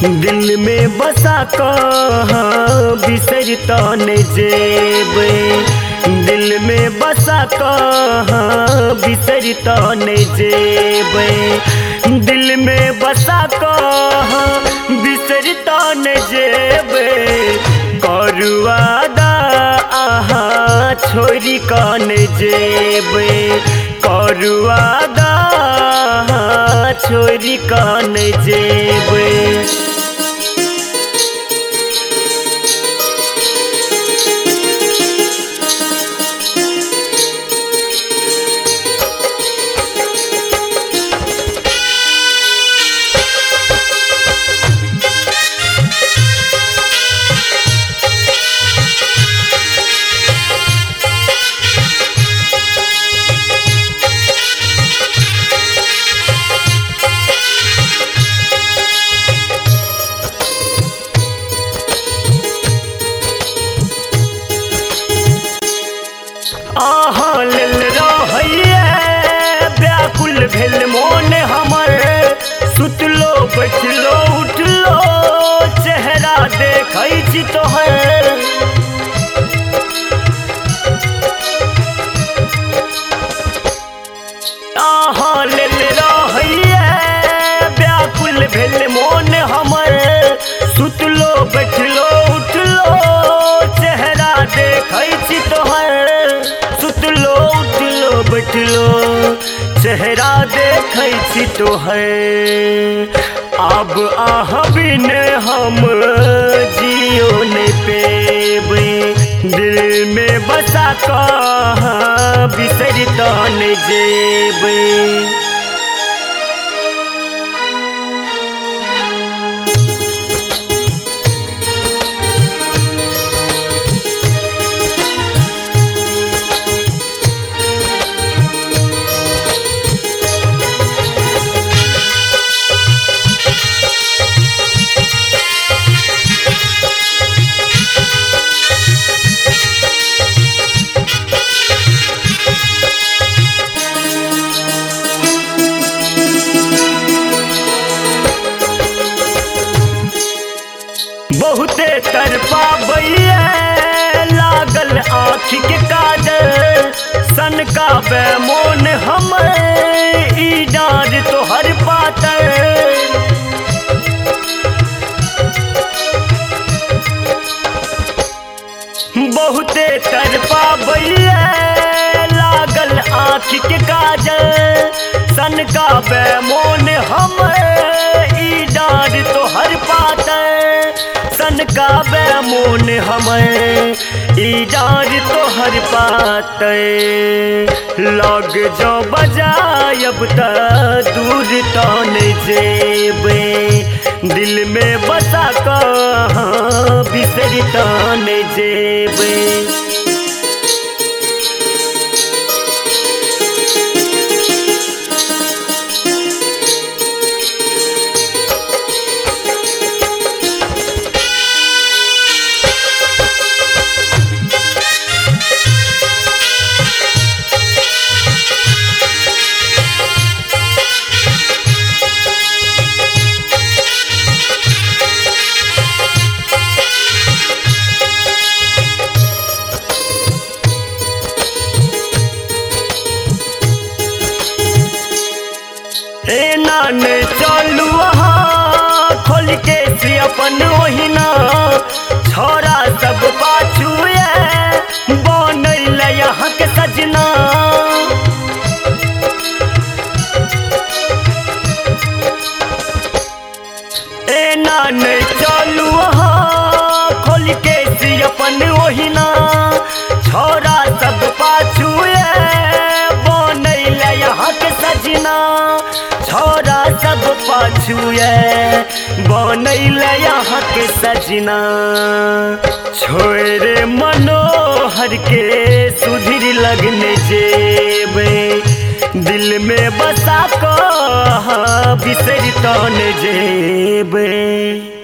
दिल में बसा कहाँ बिसरता न जेबे, दिल में बसा कहाँ बिसरता न जेबे, दिल में बसा कहाँ बिसरता न जेबे, करुआदा आहा छोरी कान जेबे, करुआदा छोरी कान जेबे। आहा लेल रहिए व्याकुल भेल मोन हमर, सुतलो बैठलो उठलो चेहरा देखै छी तोहर। आहा लेल रहिए व्याकुल भेल मोन हमर, सुतलो बैठलो उठलो चेहरा देखै छी तोहर, सुतलो उठलो बैठलो चेहरा देखै छी तोहर। अब आह बिन हम जियो न पेबै, दिल में बसा कहाँ बिसरता न जेबै। बहुते तरपाबैया लागल आँखि के काजल, सन का बेमोन हमर ई डाँर तोहर पातर। बहुते तरपाबैया लागल आँखि के काजल, सन का बेमोन हमर ई डाँर तोहर पातर, सन का बेमोन हमर ई डाँर तोहर पातर। लग जो बजायब त दूर तन जेबे, दिल में बसा कहाँ बिसरता न जेबे। ए नान चलू वहाँ खोल के से अपन ओहिना, छोरा सब पाछुए बनल यहाँ के सजना। ए नान चलू वहाँ खोल के से अपन ओहिना, छोरा सब पाछुए बनल यहाँ के सजना, छोरा सब पाछुए बनैल यहाँ के सजना। छोरे मनोहर के सुधीर लगने जेबे, दिल में बसा कहाँ बिसरता न जेबे।